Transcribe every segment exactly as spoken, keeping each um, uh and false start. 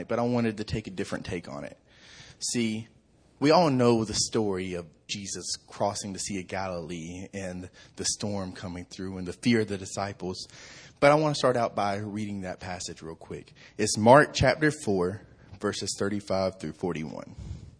tonight, but I wanted to take a different take on it. See, we all know the story of Jesus crossing the Sea of Galilee and the storm coming through and the fear of the disciples. But I want to start out by reading that passage real quick. It's Mark chapter four, verses thirty-five through forty-one.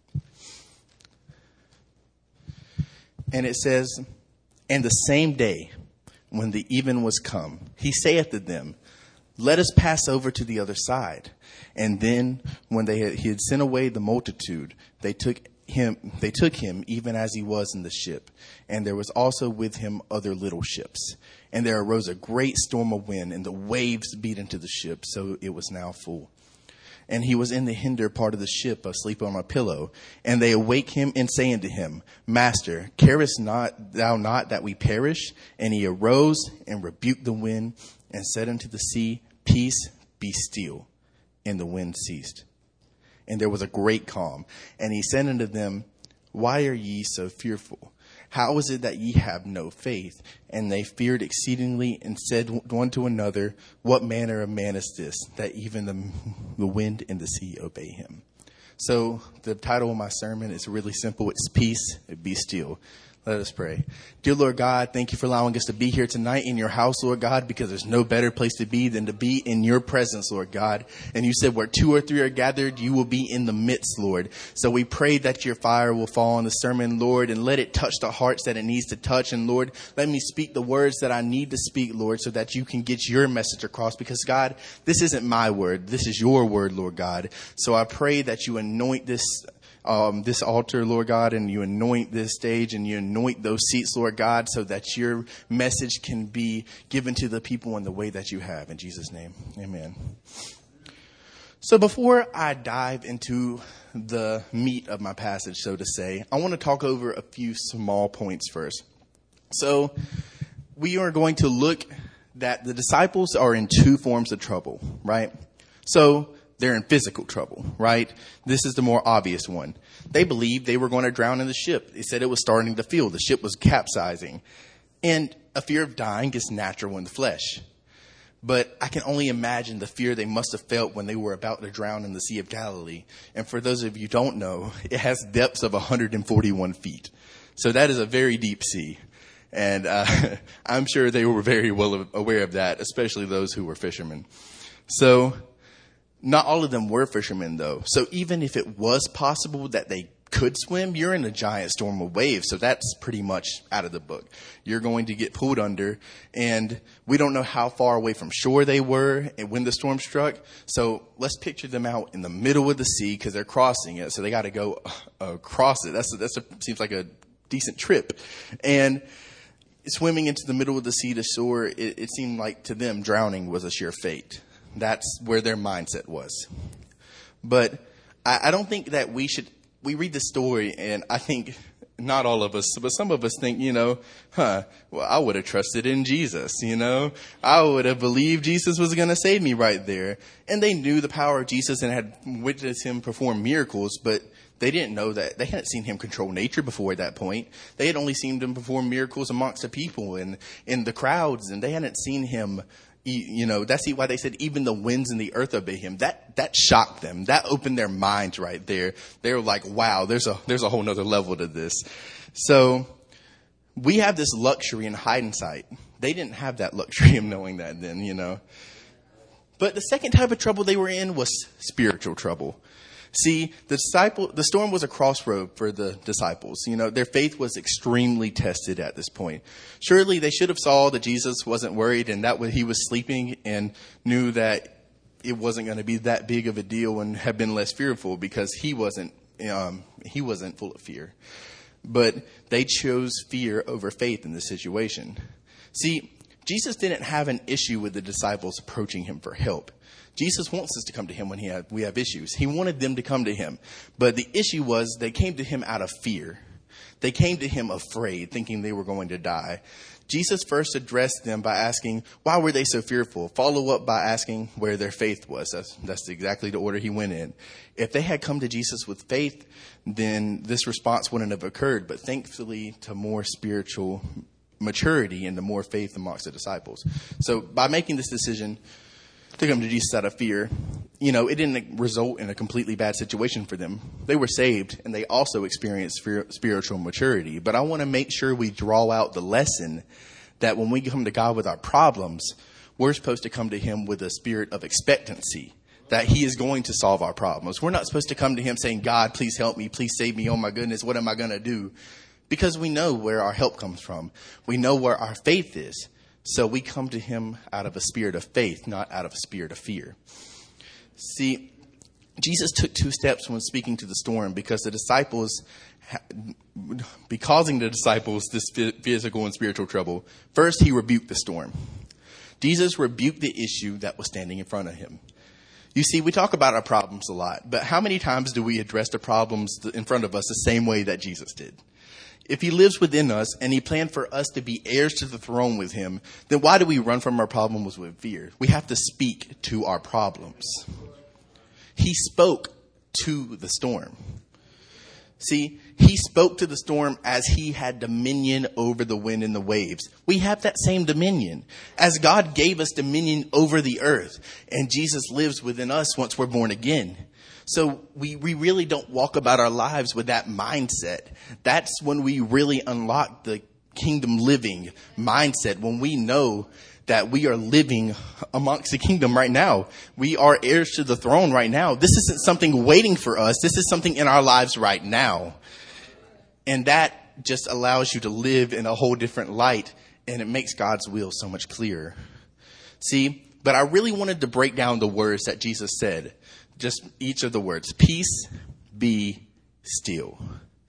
And it says, "And the same day, when the even was come, he saith to them, Let us pass over to the other side. And then, when they had, he had sent away the multitude, they took him, they took him even as he was in the ship. And there was also with him other little ships. And there arose a great storm of wind, and the waves beat into the ship, so it was now full. And he was in the hinder part of the ship, asleep on a pillow. And they awake him and say unto him, Master, carest not thou not that we perish? And he arose and rebuked the wind and said unto the sea, Peace, be still. And the wind ceased. And there was a great calm. And he said unto them, Why are ye so fearful? How is it that ye have no faith? And they feared exceedingly and said one to another, What manner of man is this, that even the, the wind and the sea obey him? So the title of my sermon is really simple. It's Peace, be still. Let us pray. Dear Lord God, thank you for allowing us to be here tonight in your house, Lord God, because there's no better place to be than to be in your presence, Lord God. And you said where two or three are gathered, you will be in the midst, Lord. So we pray that your fire will fall on the sermon, Lord, and let it touch the hearts that it needs to touch. And Lord, let me speak the words that I need to speak, Lord, so that you can get your message across. Because God, this isn't my word. This is your word, Lord God. So I pray that you anoint this Um, this altar, Lord God, and you anoint this stage and you anoint those seats, Lord God, so that your message can be given to the people in the way that you have. In Jesus' name, amen. So before I dive into the meat of my passage, so to say, I want to talk over a few small points first. So we are going to look that the disciples are in two forms of trouble, right? So they're in physical trouble, right? This is the more obvious one. They believed they were going to drown in the ship. They said it was starting to feel. The ship was capsizing. And a fear of dying is natural in the flesh. But I can only imagine the fear they must have felt when they were about to drown in the Sea of Galilee. And for those of you who don't know, it has depths of one hundred forty-one feet. So that is a very deep sea. And uh, I'm sure they were very well aware of that, especially those who were fishermen. So not all of them were fishermen, though. So even if it was possible that they could swim, you're in a giant storm of waves. So that's pretty much out of the book. You're going to get pulled under. And we don't know how far away from shore they were when the storm struck. So let's picture them out in the middle of the sea because they're crossing it. So they got to go across it. That's a, that's a, seems like a decent trip. And swimming into the middle of the sea to shore, it, it seemed like to them drowning was a sure fate. That's where their mindset was. But I, I don't think that we should, we read the story and I think not all of us, but some of us think, you know, huh, well, I would have trusted in Jesus, you know, I would have believed Jesus was going to save me right there. And they knew the power of Jesus and had witnessed him perform miracles, but they didn't know that. They hadn't seen him control nature before at that point. They had only seen him perform miracles amongst the people and in the crowds, and they hadn't seen him. You know, that's why they said even the winds and the earth obey him. That that shocked them. That opened their minds right there. They were like, wow, there's a there's a whole nother level to this. So we have this luxury in hindsight. They didn't have that luxury of knowing that then, you know. But the second type of trouble they were in was spiritual trouble. See, the disciple, the storm was a crossroad for the disciples. You know, their faith was extremely tested at this point. Surely they should have saw that Jesus wasn't worried and that he was sleeping and knew that it wasn't going to be that big of a deal and have been less fearful because he wasn't, um, he wasn't full of fear. But they chose fear over faith in this situation. See, Jesus didn't have an issue with the disciples approaching him for help. Jesus wants us to come to him when he have, we have issues. He wanted them to come to him. But the issue was they came to him out of fear. They came to him afraid, thinking they were going to die. Jesus first addressed them by asking, why were they so fearful? Follow up by asking where their faith was. That's, that's exactly the order he went in. If they had come to Jesus with faith, then this response wouldn't have occurred. But thankfully, to more spiritual maturity and to more faith amongst the disciples. So by making this decision, to come to Jesus out of fear, you know, it didn't result in a completely bad situation for them. They were saved, and they also experienced spiritual maturity. But I want to make sure we draw out the lesson that when we come to God with our problems, we're supposed to come to him with a spirit of expectancy, that he is going to solve our problems. We're not supposed to come to him saying, God, please help me. Please save me. Oh, my goodness, what am I going to do? Because we know where our help comes from. We know where our faith is. So we come to him out of a spirit of faith, not out of a spirit of fear. See, Jesus took two steps when speaking to the storm because the disciples, be causing the disciples this physical and spiritual trouble. First, he rebuked the storm. Jesus rebuked the issue that was standing in front of him. You see, we talk about our problems a lot, but how many times do we address the problems in front of us the same way that Jesus did? If he lives within us and he planned for us to be heirs to the throne with him, then why do we run from our problems with fear? We have to speak to our problems. He spoke to the storm. See, he spoke to the storm as he had dominion over the wind and the waves. We have that same dominion. As God gave us dominion over the earth, and Jesus lives within us once we're born again. So we, we really don't walk about our lives with that mindset. That's when we really unlock the kingdom living mindset, when we know that we are living amongst the kingdom right now. We are heirs to the throne right now. This isn't something waiting for us. This is something in our lives right now. And that just allows you to live in a whole different light, and it makes God's will so much clearer. See, but I really wanted to break down the words that Jesus said. Just each of the words. Peace, be still.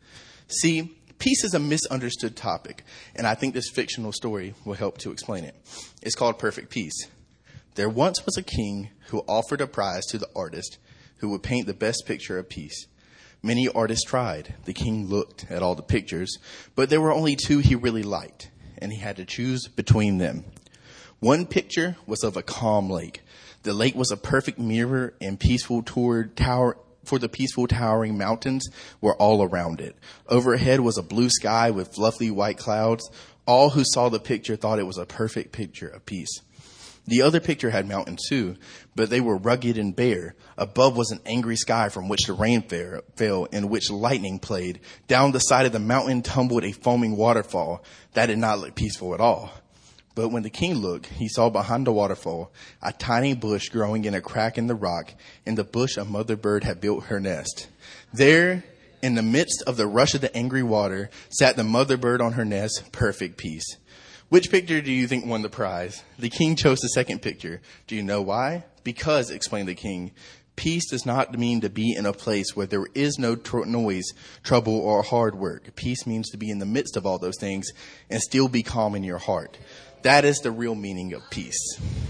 See, peace is a misunderstood topic, and I think this fictional story will help to explain it. It's called Perfect Peace. There once was a king who offered a prize to the artist who would paint the best picture of peace. Many artists tried. The king looked at all the pictures, but there were only two he really liked, and he had to choose between them. One picture was of a calm lake. The lake was a perfect mirror and peaceful toward tower for the peaceful towering mountains were all around it. Overhead was a blue sky with fluffy white clouds. All who saw the picture thought it was a perfect picture of peace. The other picture had mountains too, but they were rugged and bare. Above was an angry sky from which the rain fell, in which lightning played. Down the side of the mountain tumbled a foaming waterfall. That did not look peaceful at all. But when the king looked, he saw behind the waterfall a tiny bush growing in a crack in the rock. In the bush, a mother bird had built her nest. There, in the midst of the rush of the angry water, sat the mother bird on her nest, perfect peace. Which picture do you think won the prize? The king chose the second picture. Do you know why? Because, explained the king, peace does not mean to be in a place where there is no tr- noise, trouble, or hard work. Peace means to be in the midst of all those things and still be calm in your heart. That is the real meaning of peace.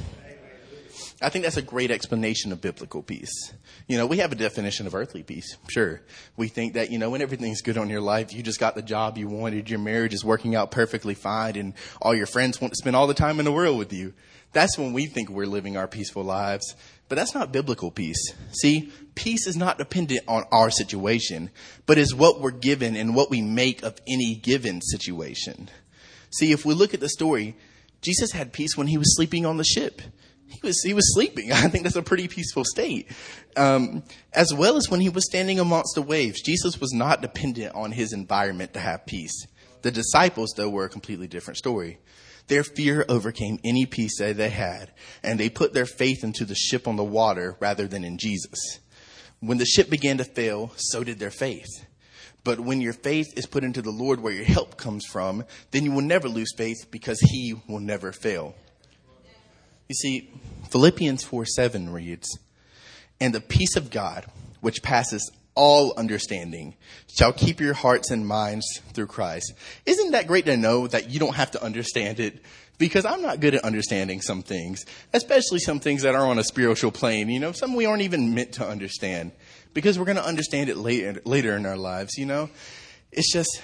I think that's a great explanation of biblical peace. You know, we have a definition of earthly peace. Sure. We think that, you know, when everything's good on your life, you just got the job you wanted, your marriage is working out perfectly fine, and all your friends want to spend all the time in the world with you. That's when we think we're living our peaceful lives. But that's not biblical peace. See, peace is not dependent on our situation, but is what we're given and what we make of any given situation. See, if we look at the story, Jesus had peace when he was sleeping on the ship. He was he was sleeping. I think that's a pretty peaceful state. Um, as well as when he was standing amongst the waves. Jesus was not dependent on his environment to have peace. The disciples, though, were a completely different story. Their fear overcame any peace that they had, and they put their faith into the ship on the water rather than in Jesus. When the ship began to fail, so did their faith. But when your faith is put into the Lord where your help comes from, then you will never lose faith because he will never fail. You see, Philippians four seven reads, "And the peace of God, which passes all understanding, shall keep your hearts and minds through Christ." Isn't that great to know that you don't have to understand it? Because I'm not good at understanding some things, especially some things that are on a spiritual plane. You know, some we aren't even meant to understand. Because we're going to understand it later, later in our lives, you know. It's just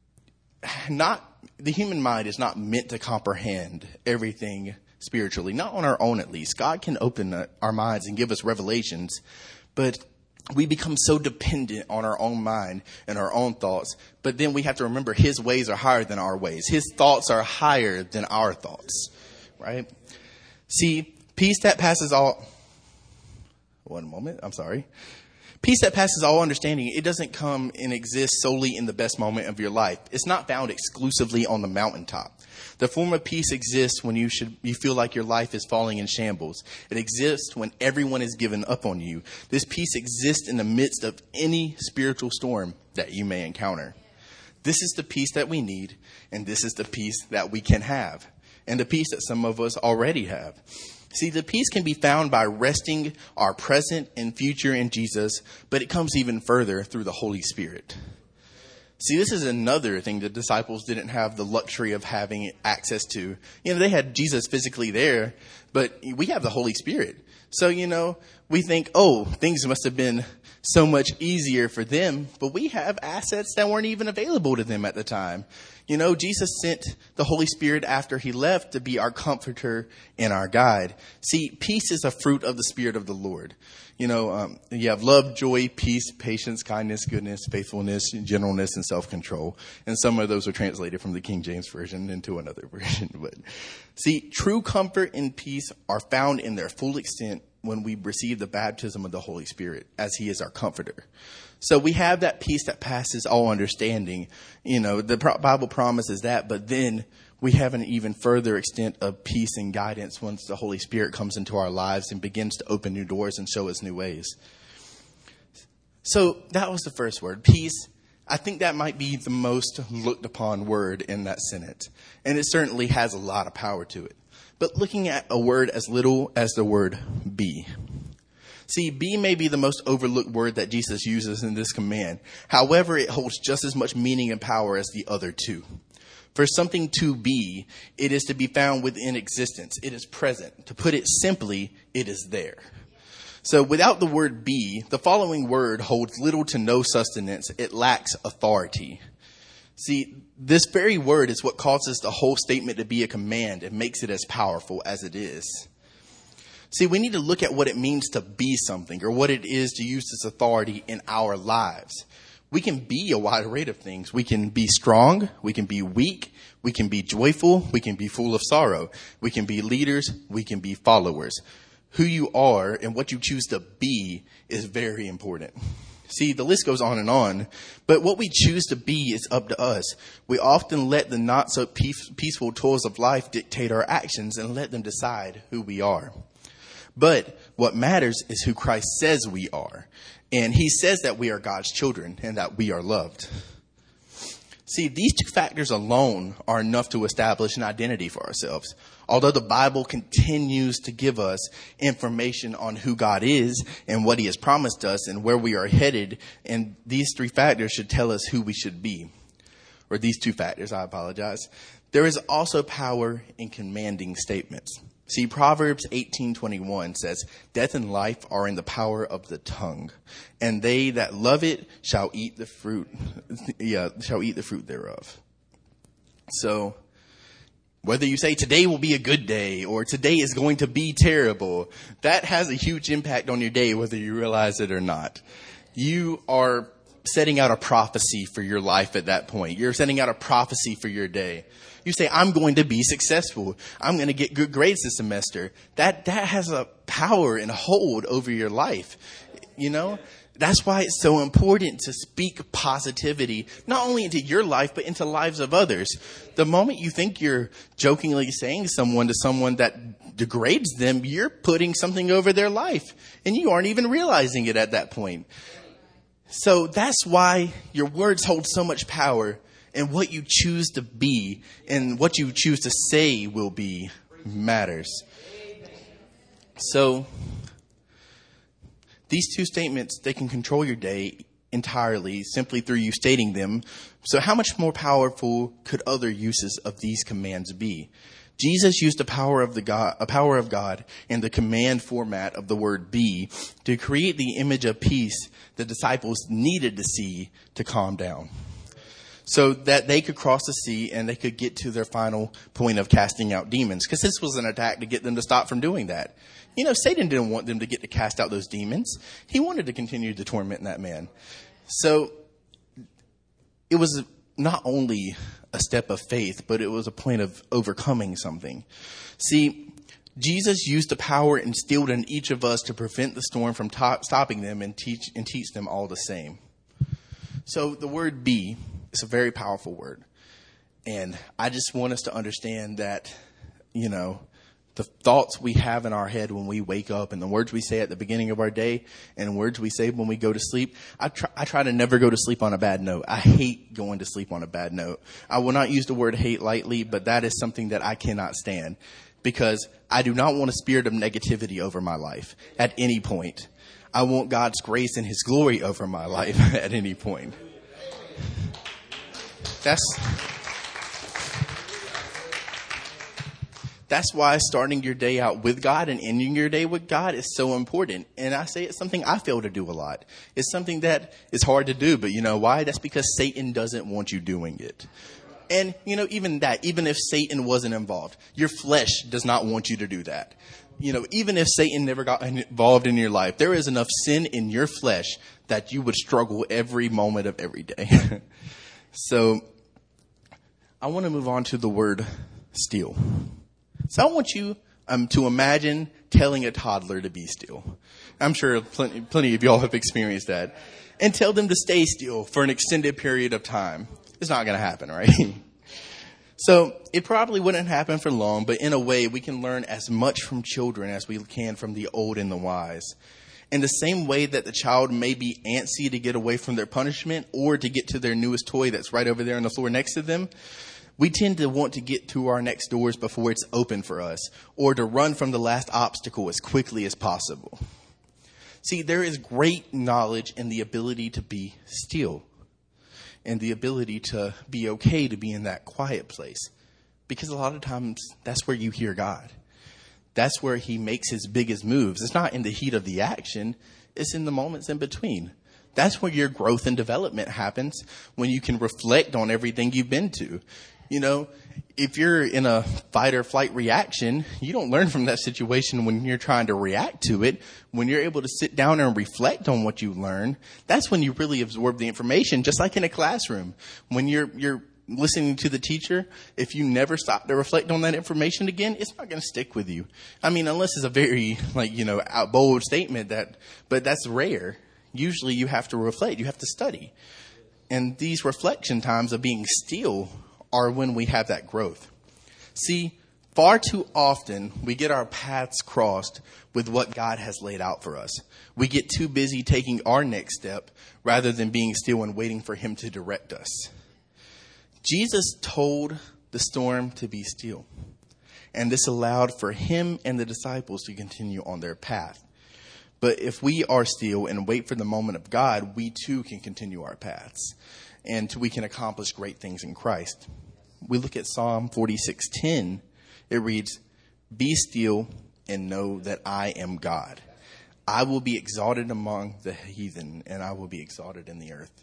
not, the human mind is not meant to comprehend everything spiritually. Not on our own, at least. God can open our minds and give us revelations. But we become so dependent on our own mind and our own thoughts. But then we have to remember his ways are higher than our ways. His thoughts are higher than our thoughts. Right? See, Peace that passes all... One moment, I'm sorry. Peace that passes all understanding, it doesn't come and exist solely in the best moment of your life. It's not found exclusively on the mountaintop. The form of peace exists when you should you feel like your life is falling in shambles. It exists when everyone is given up on you. This peace exists in the midst of any spiritual storm that you may encounter. This is the peace that we need, and this is the peace that we can have, and the peace that some of us already have. See, the peace can be found by resting our present and future in Jesus, but it comes even further through the Holy Spirit. See, this is another thing the disciples didn't have the luxury of having access to. You know, they had Jesus physically there, but we have the Holy Spirit. So, you know, we think, oh, things must have been so much easier for them, but we have assets that weren't even available to them at the time. You know, Jesus sent the Holy Spirit after he left to be our comforter and our guide. See, peace is a fruit of the Spirit of the Lord. You know, um, you have love, joy, peace, patience, kindness, goodness, faithfulness, gentleness, and self-control. And some of those are translated from the King James Version into another version. But see, true comfort and peace are found in their full extent when we receive the baptism of the Holy Spirit, as he is our comforter. So we have that peace that passes all understanding. You know, the Bible promises that, but then we have an even further extent of peace and guidance once the Holy Spirit comes into our lives and begins to open new doors and show us new ways. So that was the first word, peace. I think that might be the most looked upon word in that sentence. And it certainly has a lot of power to it. But looking at a word as little as the word be. See, be may be the most overlooked word that Jesus uses in this command. However, it holds just as much meaning and power as the other two. For something to be, it is to be found within existence. It is present. To put it simply, it is there. So without the word be, the following word holds little to no sustenance. It lacks authority. See, this very word is what causes the whole statement to be a command and makes it as powerful as it is. See, we need to look at what it means to be something, or what it is to use this authority in our lives. We can be a wide array of things. We can be strong. We can be weak. We can be joyful. We can be full of sorrow. We can be leaders. We can be followers. Who you are and what you choose to be is very important. See, the list goes on and on, but what we choose to be is up to us. We often let the not so peaceful toils of life dictate our actions and let them decide who we are. But what matters is who Christ says we are. And he says that we are God's children and that we are loved. See, these two factors alone are enough to establish an identity for ourselves. Although the Bible continues to give us information on who God is and what he has promised us and where we are headed, and these three factors should tell us who we should be. Or these two factors, I apologize. There is also power in commanding statements. See, Proverbs eighteen twenty-one says, death and life are in the power of the tongue, and they that love it shall eat the fruit, yeah, shall eat the fruit thereof. So, whether you say today will be a good day or today is going to be terrible, that has a huge impact on your day, whether you realize it or not. You are setting out a prophecy for your life at that point. You're setting out a prophecy for your day. You say, I'm going to be successful. I'm going to get good grades this semester. That that has a power and a hold over your life. You know, that's why it's so important to speak positivity, not only into your life, but into lives of others. The moment you think you're jokingly saying someone to someone that degrades them, you're putting something over their life, and you aren't even realizing it at that point. So that's why your words hold so much power. And what you choose to be and what you choose to say will be matters. So these two statements, they can control your day entirely simply through you stating them. So how much more powerful could other uses of these commands be? Jesus used the power of the God, a power of God in the command format of the word be to create the image of peace the disciples needed to see to calm down, so that they could cross the sea and they could get to their final point of casting out demons. Because this was an attack to get them to stop from doing that. You know, Satan didn't want them to get to cast out those demons. He wanted to continue to torment that man. So it was not only a step of faith, but it was a point of overcoming something. See, Jesus used the power instilled in each of us to prevent the storm from to- stopping them and teach and teach them all the same. So the word be is a very powerful word. And I just want us to understand that, you know, the thoughts we have in our head when we wake up and the words we say at the beginning of our day and words we say when we go to sleep, I try, I try to never go to sleep on a bad note. I hate going to sleep on a bad note. I will not use the word hate lightly, but that is something that I cannot stand. Because I do not want a spirit of negativity over my life at any point. I want God's grace and his glory over my life at any point. That's, that's why starting your day out with God and ending your day with God is so important. And I say it's something I fail to do a lot. It's something that is hard to do, but you know why? That's because Satan doesn't want you doing it. And, you know, even that, even if Satan wasn't involved, your flesh does not want you to do that. You know, even if Satan never got involved in your life, there is enough sin in your flesh that you would struggle every moment of every day. So I want to move on to the word still. So I want you um, to imagine telling a toddler to be still. I'm sure plenty, plenty of y'all have experienced that. And tell them to stay still for an extended period of time. It's not going to happen, right? So it probably wouldn't happen for long, but in a way we can learn as much from children as we can from the old and the wise. In the same way that the child may be antsy to get away from their punishment or to get to their newest toy that's right over there on the floor next to them, we tend to want to get to our next doors before it's open for us or to run from the last obstacle as quickly as possible. See, there is great knowledge in the ability to be still. And the ability to be okay to be in that quiet place. Because a lot of times, that's where you hear God. That's where he makes his biggest moves. It's not in the heat of the action. It's in the moments in between. That's where your growth and development happens. When you can reflect on everything you've been to. You know, if you're in a fight or flight reaction, you don't learn from that situation when you're trying to react to it. When you're able to sit down and reflect on what you learn, that's when you really absorb the information, just like in a classroom. When you're you're listening to the teacher, if you never stop to reflect on that information again, it's not going to stick with you. I mean, unless it's a very, like, you know, out bold statement, that, but that's rare. Usually you have to reflect, you have to study. And these reflection times of being still are when we have that growth. See, far too often we get our paths crossed with what God has laid out for us. We get too busy taking our next step rather than being still and waiting for him to direct us. Jesus told the storm to be still, and this allowed for him and the disciples to continue on their path. But if we are still and wait for the moment of God, we too can continue our paths. And we can accomplish great things in Christ. We look at Psalm forty-six ten. It reads, "Be still and know that I am God. I will be exalted among the heathen, and I will be exalted in the earth."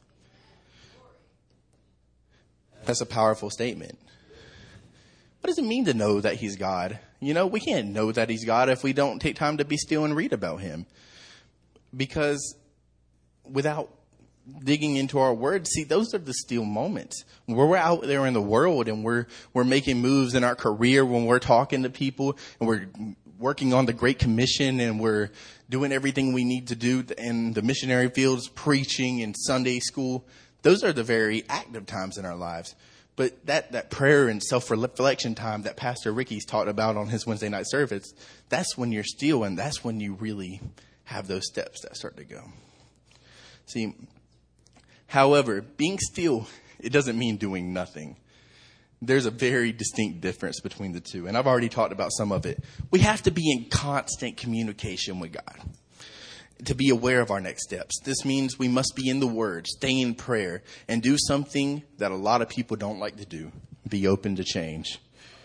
That's a powerful statement. What does it mean to know that he's God? You know, we can't know that he's God if we don't take time to be still and read about him. Because without digging into our word, see, those are the still moments. When we're out there in the world and we're we're making moves in our career, when we're talking to people and we're working on the Great Commission and we're doing everything we need to do in the missionary fields, preaching and Sunday school, those are the very active times in our lives. But that, that prayer and self-reflection time that Pastor Ricky's taught about on his Wednesday night service, that's when you're still, and that's when you really have those steps that start to go. See, however, being still, it doesn't mean doing nothing. There's a very distinct difference between the two, and I've already talked about some of it. We have to be in constant communication with God to be aware of our next steps. This means we must be in the Word, stay in prayer, and do something that a lot of people don't like to do: be open to change.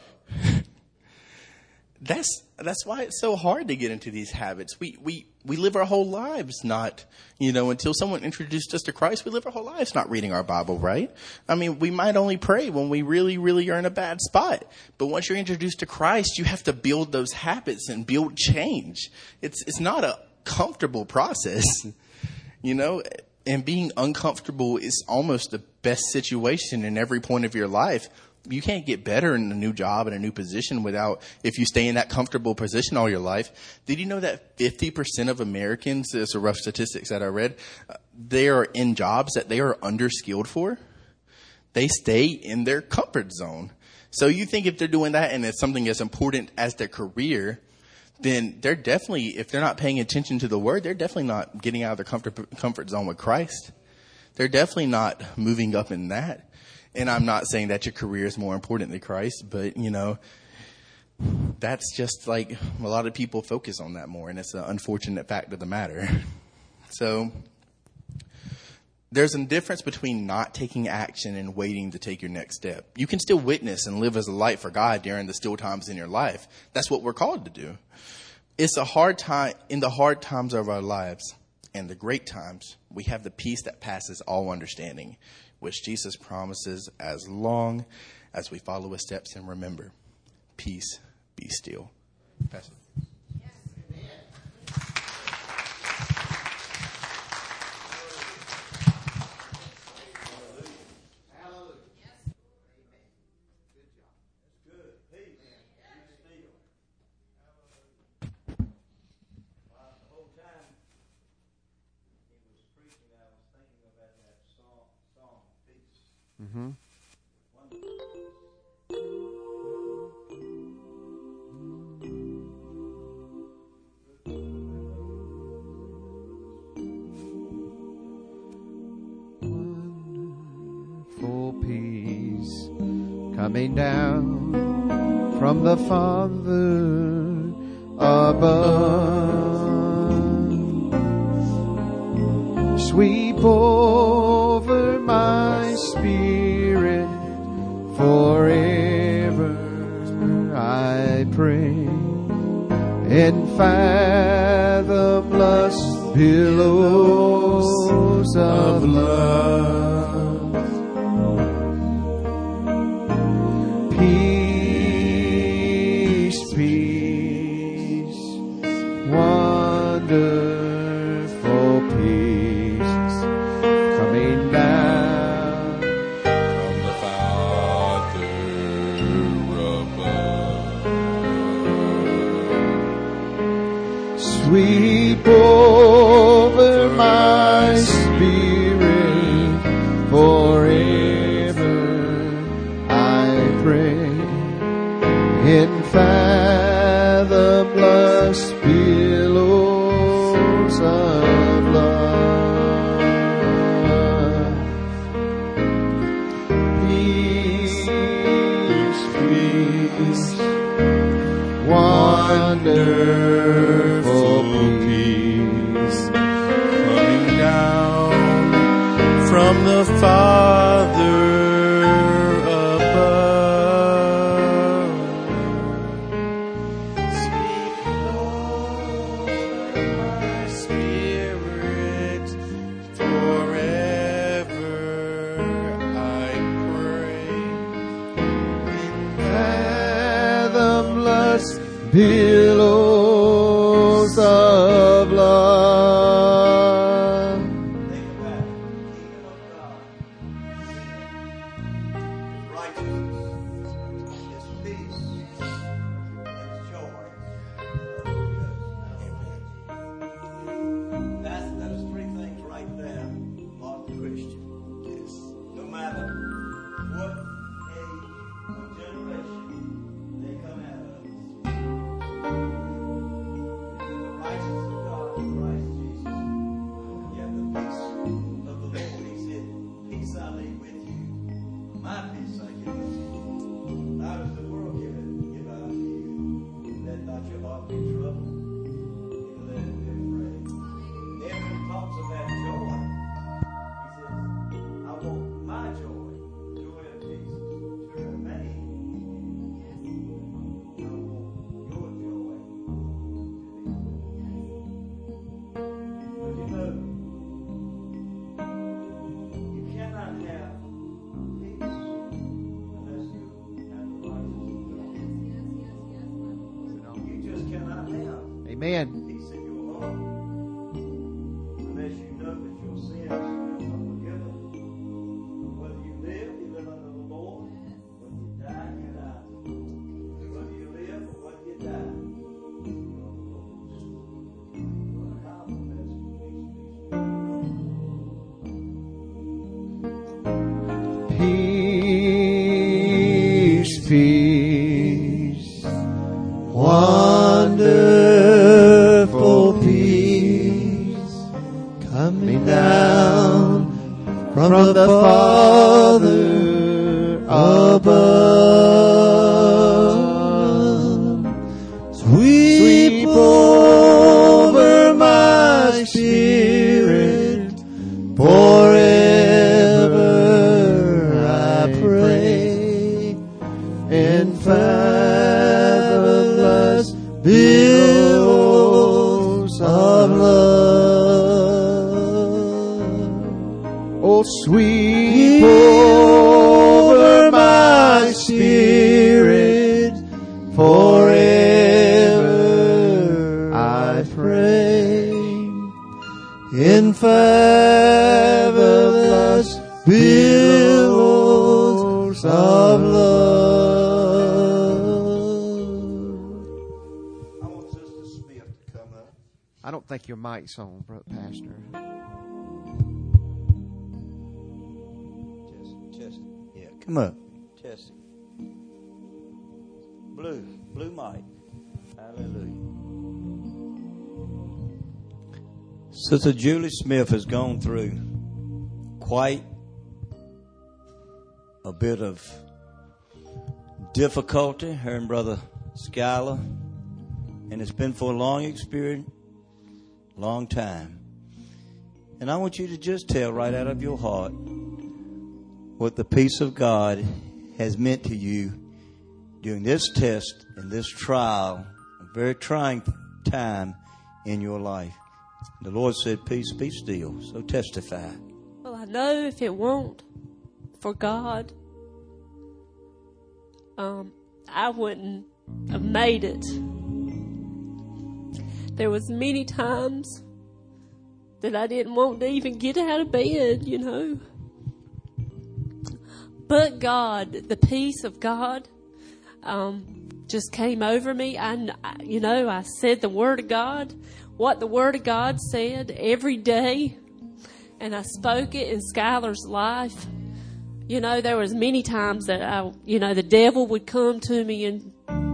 That's that's why it's so hard to get into these habits. We we we live our whole lives not, you know, until someone introduced us to Christ, we live our whole lives not reading our Bible, right? I mean, we might only pray when we really, really are in a bad spot. But once you're introduced to Christ, you have to build those habits and build change. It's it's not a comfortable process, you know, and being uncomfortable is almost the best situation in every point of your life. You can't get better in a new job and a new position without, if you stay in that comfortable position all your life. Did you know that fifty percent of Americans, there's a rough statistics that I read, uh, they are in jobs that they are underskilled for? They stay in their comfort zone. So you think if they're doing that and it's something as important as their career, then they're definitely, if they're not paying attention to the word, they're definitely not getting out of their comfort, comfort zone with Christ. They're definitely not moving up in that. And I'm not saying that your career is more important than Christ, but, you know, that's just like a lot of people focus on that more, and it's an unfortunate fact of the matter. So there's a difference between not taking action and waiting to take your next step. You can still witness and live as a light for God during the still times in your life. That's what we're called to do. It's a hard time, in the hard times of our lives and the great times, we have the peace that passes all understanding, which Jesus promises as long as we follow his steps and remember, peace, be still. Pastor. Mm-hmm. Wonderful peace coming down from the Father above. Sweep over my spirit forever, I pray, in fathomless billows of love. Peace, peace, wonderful peace coming down from the Father above. Sweep over my spirit forever, I pray, in fathomless billows of love. Peace, peace, wonderful peace coming down from the Father above. Sweep over my spirit forever, I pray, in fathomless billows of love. Think about it. The kingdom of God is righteousness, it's peace, it's joy. That's those three things right there are the Christian. Yes. No matter what age or generation they come out of. Peace, peace, wonderful peace, coming down from the Father above. Sweep over my spirit forever, I pray, in fathomless billows of love. Oh, sweep over my spirit forever, I pray, in fathomless billows of love. I want Sister Smith to come up. I don't think your mic's on, brother pastor. Test, test. Yeah, come up. Test. Blue, blue mic. Hallelujah. Sister Julie Smith has gone through quite a bit of difficulty, her and Brother Skylar, and it's been for a long experience, long time. And I want you to just tell right out of your heart what the peace of God has meant to you during this test and this trial, a very trying time in your life. The Lord said, peace, be still. So testify. Well, I know if it weren't for God, um, I wouldn't have made it. There was many times that I didn't want to even get out of bed, you know. But God, the peace of God, um, just came over me. I, you know, I said the Word of God, what the Word of God said every day, and I spoke it in Skylar's life. You know, there was many times that I, you know, the devil would come to me and,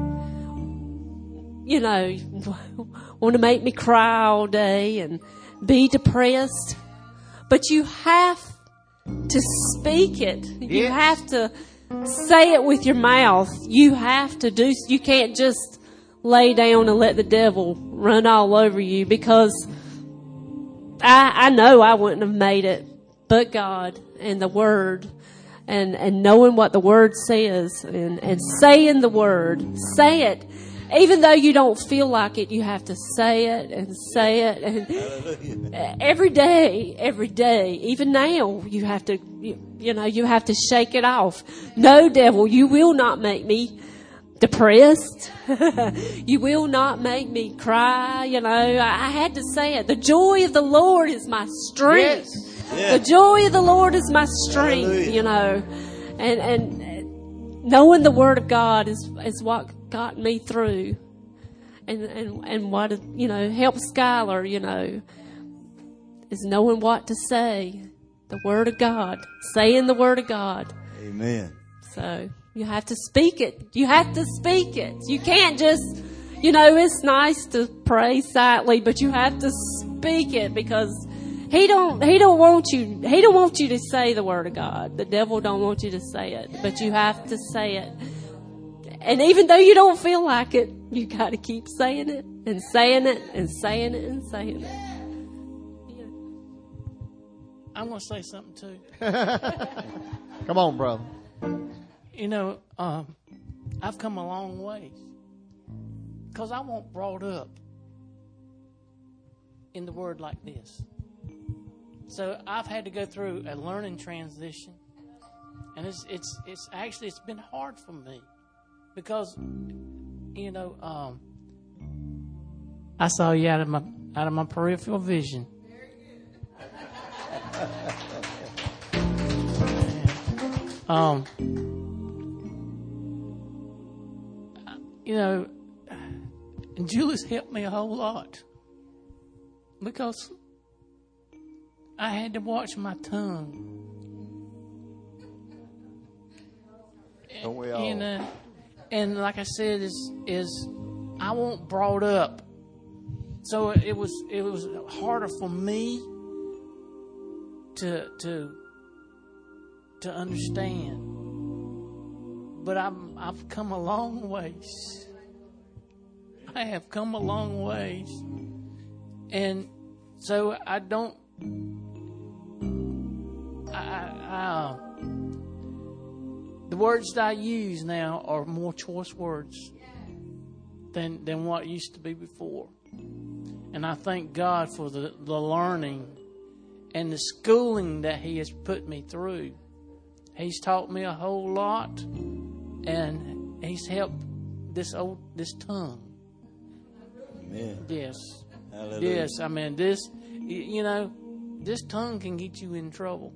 you know, want to make me cry all day and be depressed. But you have to speak it. You Yes. have to say it with your mouth. You have to do, you can't just lay down and let the devil run all over you, because I, I know I wouldn't have made it, but God and the Word, and, and knowing what the Word says, and, and saying the Word, say it. Even though you don't feel like it, you have to say it and say it. And every day, every day, even now, you have to, you, you know, you have to shake it off. No, devil, you will not make me depressed. You will not make me cry. You know, I, I had to say it. The joy of the Lord is my strength. Yes. Yeah. The joy of the Lord is my strength. Hallelujah. You know, and and knowing the Word of God is is what got me through, and and and what, you know, helped Skylar, you know, is knowing what to say. The Word of God, saying the Word of God. Amen. So you have to speak it. You have to speak it. You can't just, you know, it's nice to pray silently, but you have to speak it, because he don't he don't want you he don't want you to say the Word of God. The devil don't want you to say it, but you have to say it. And even though you don't feel like it, you got to keep saying it and saying it and saying it and saying it. I'm going to say something too. Come on, brother. You know, um, I've come a long way, because I wasn't brought up in the Word like this. So I've had to go through a learning transition, and it's it's it's actually it's been hard for me, because, you know, um, I saw you out of my out of my peripheral vision. Um, you know, and Julie's helped me a whole lot, because I had to watch my tongue. Don't we all? You know, and like I said, is is I wasn't brought up, so it was it was harder for me to to to understand. But I'm I've come a long ways. I have come a long ways, and so I don't. I, I, I the words that I use now are more choice words than than what used to be before, and I thank God for the, the learning and the schooling that He has put me through. He's taught me a whole lot, and He's helped this old this tongue. Amen. Yes, Hallelujah. yes. I mean this. You know, this tongue can get you in trouble.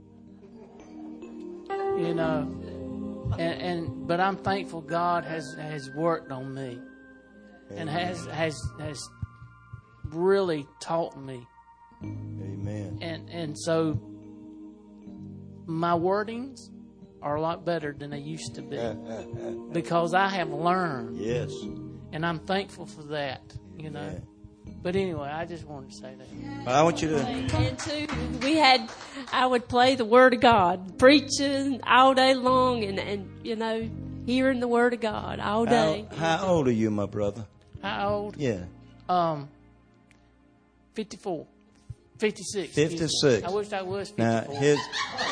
You know. And, and but I'm thankful God has, has worked on me, and has has has really taught me. Amen. And and so my wordings are a lot better than they used to be because I have learned. Yes. And I'm thankful for that. You know. Amen. But anyway, I just wanted to say that. Well, I want you to. And too, we had, I would play the Word of God, preaching all day long, and, and you know, hearing the Word of God all day. How, how old are you, my brother? How old? Yeah. Um, fifty-four. fifty-six. fifty-six. I wish I was Now, fifty-four. his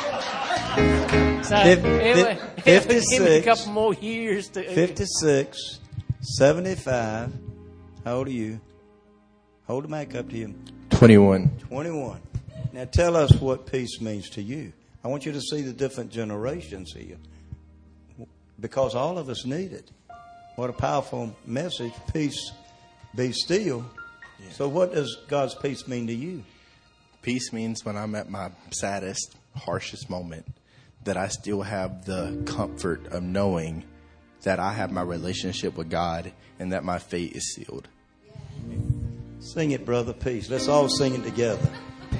So fif- it would- it would fifty-six. give me a couple more years to. fifty-six, seventy-five. How old are you? Hold the mic up to you. twenty-one. twenty-one. Now tell us what peace means to you. I want you to see the different generations here, because all of us need it. What a powerful message. Peace, be still. Yeah. So what does God's peace mean to you? Peace means when I'm at my saddest, harshest moment, that I still have the comfort of knowing that I have my relationship with God and that my fate is sealed. Sing it, brother, peace. Let's all sing it together.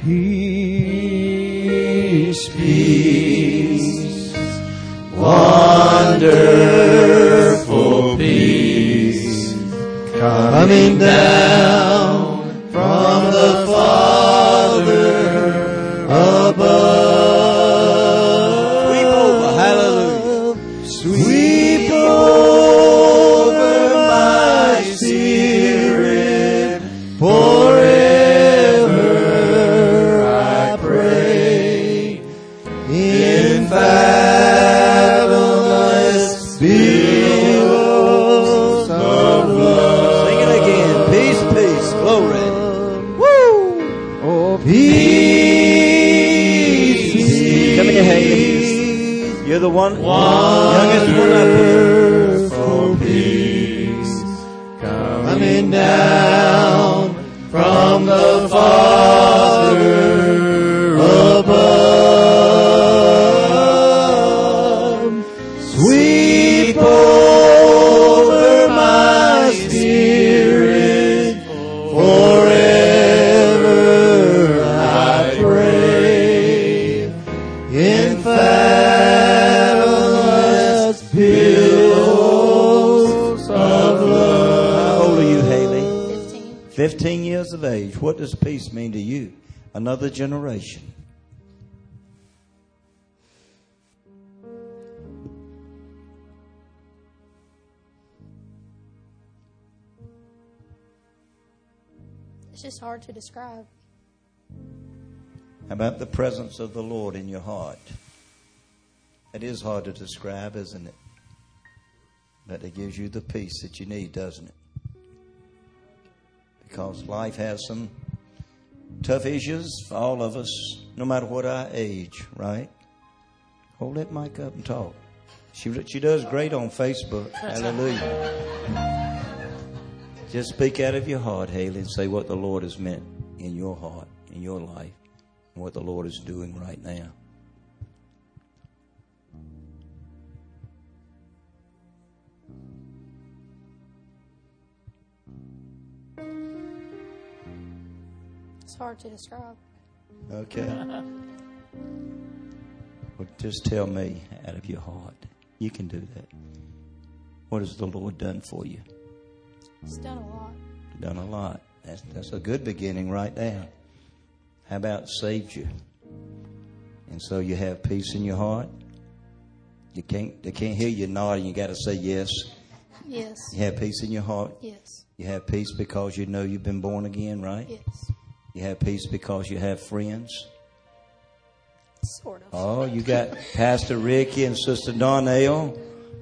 Peace, peace, wonderful peace, coming down from the Father above. Sweep over, hallelujah. Sweep over my spirit forever, I pray. In fathomless billows of love. Sing it again. Peace, peace, glory. Woo! Oh, peace, peace. Come here, Haley. You're the one, youngest one up here. For peace coming down from the Father above. Sweep over my spirit forever, I pray. In fathomless billows of love. How old are you, Haley? Fifteen. Fifteen years of age. What does peace mean to you? Another generation. It's just hard to describe. How about the presence of the Lord in your heart? It is hard to describe, isn't it? But it gives you the peace that you need, doesn't it? Because life has some tough issues for all of us, no matter what our age, right? Hold that mic up and talk. She, she does great on Facebook. Hallelujah. Just speak out of your heart, Haley, and say what the Lord has meant in your heart, in your life, and what the Lord is doing right now. It's hard to describe. Okay. Well, just tell me out of your heart. You can do that. What has the Lord done for you? It's done a lot. Done a lot. That's, that's a good beginning right there. How about saved you? And so you have peace in your heart? You can't, they can't hear you nodding. You got to say yes. Yes. You have peace in your heart? Yes. You have peace because you know you've been born again, right? Yes. You have peace because you have friends? Sort of. Oh, you got Pastor Ricky and Sister Darnell,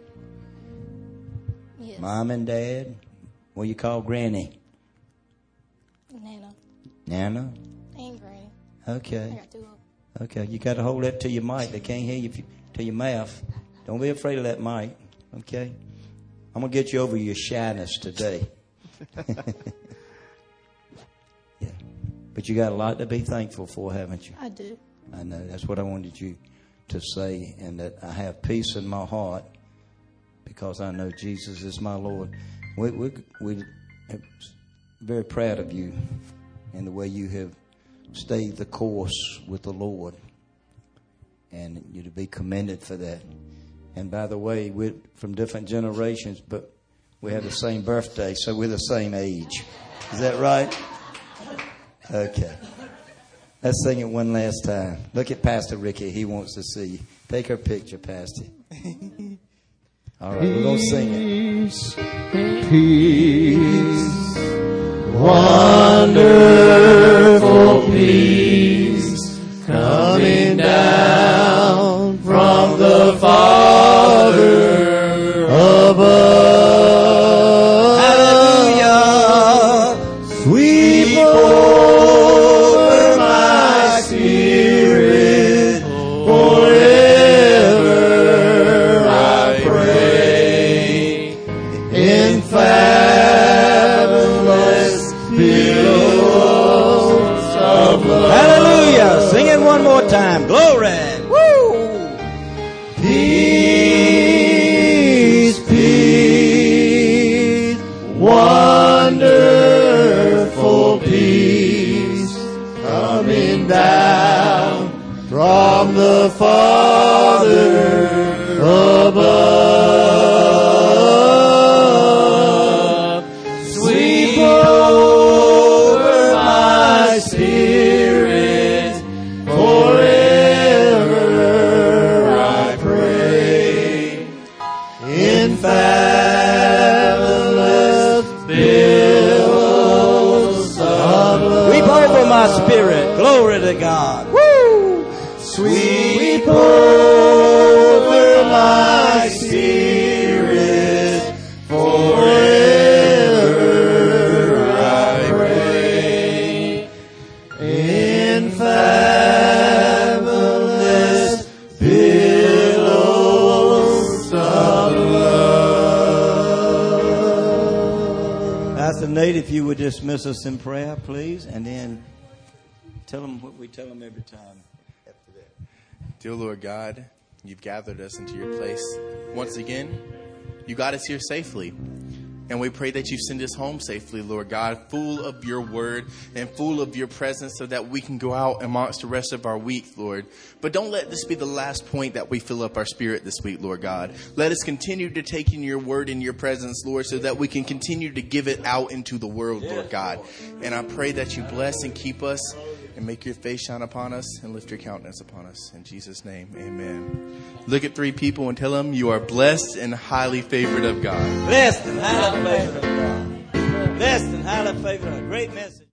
Yes. Mom and Dad. What do you call Granny? Nana. Nana? And Granny. Okay. I got two of them. Okay, you got to hold that to your mic. They can't hear you if you, to your mouth. Don't be afraid of that mic. Okay? I'm going to get you over your shyness today. Yeah. But you got a lot to be thankful for, haven't you? I do. I know. That's what I wanted you to say, and that I have peace in my heart because I know Jesus is my Lord. We, we, we're very proud of you and the way you have stayed the course with the Lord, and you're to be commended for that. And by the way, we're from different generations, but we have the same birthday, so we're the same age. Is that right? Okay. Let's sing it one last time. Look at Pastor Ricky. He wants to see you. Take her picture, Pastor. All right, we're going to sing it. Peace, peace, wonderful peace, coming down from the Father above. Hallelujah. Sweep over my spirit forever, I pray, in fathomless billows of love. Hallelujah. Sing it one more time. Glory. Woo. Peace, peace, wonderful peace, coming down from the Father above. Sweep over my spirit forever, I pray, in fathomless billows of love. Weep over my spirit. Glory to God. Woo. Sweep over my spirit forever, I pray, in fathomless billows of love. Pastor Nate, if you would dismiss us in prayer, please, and then tell them what we tell them every time after that. Dear Lord God, you've gathered us into your place once again. You got us here safely. And we pray that you send us home safely, Lord God, full of your word and full of your presence so that we can go out amongst the rest of our week, Lord. But don't let this be the last point that we fill up our spirit this week, Lord God. Let us continue to take in your word and your presence, Lord, so that we can continue to give it out into the world, Lord God. And I pray that you bless and keep us and make your face shine upon us and lift your countenance upon us. In Jesus' name, amen. Look at three people and tell them you are blessed and highly favored of God. Blessed and highly favored of God. Blessed and highly favored. A great message.